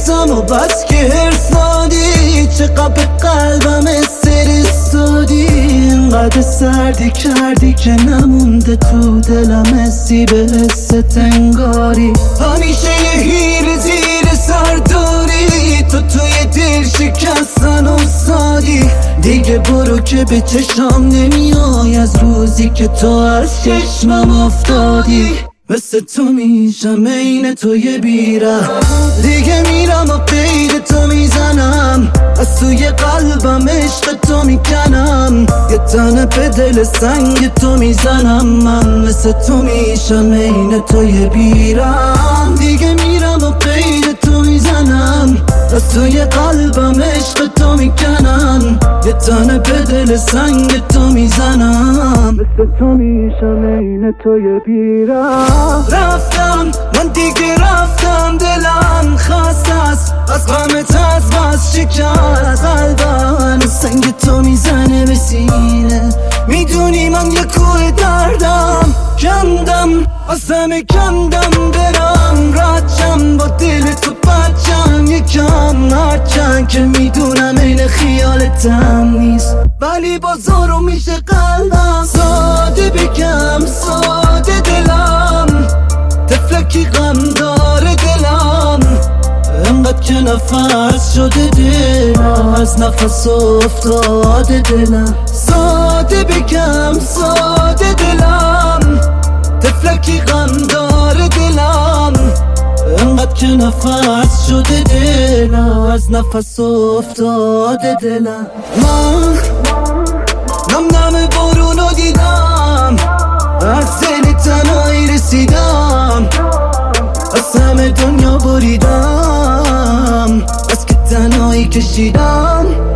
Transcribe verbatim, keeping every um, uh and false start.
حسم و بس که هرس نادی، چقدر به قلبم استرستادی، اینقدر سردی کردی که نمونده تو دلم حسی به حست انگاری. همیشه یه هیر زیر سر داری، تو توی دل شکستن استادی. دیگه برو که به چشام نمیای از روزی که تو از چشمم افتادی. مثل تو میشم عین تو یه بیره، دیگه میرم و قید تو میزنم، از توی قلبم عشق تو میکنم، یه تنه به دل سنگ تو میزنم. من مثل تو میشم عین تو یه بیره، دیگه میرم و قید تو میزنم، از توی قلبم عشق تو میکنم، یه تنه به دل سنگ تو میزنم. مثل تو میشم عین تو یه بیره. رفتم من دیگه رفتم، دلم خسته است از غمت، از بس شکست قلبم، سنگ تو میزنه به سینه. میدونی من یه کوه دردم، کندم از همه کندم، برم رچم با دل تو بچم یکم، هرچند که میدونم این خیالتم نیست، ولی بازارو میشه قلبم. ساده بگم ساده دلم، تفلکی غم داره دلم، انقدر که نفس شده دلم، از نفس افتاده دلم. ساده بگم ساده دلم، تفلکی غم داره دلم، انقدر که نفس شده دلم، از نفس افتاده دلم. من نم نم بارونو دیدم، از دل تنهایی رسیدم، از همه دنیا بریدم، از که تنهایی کشیدم.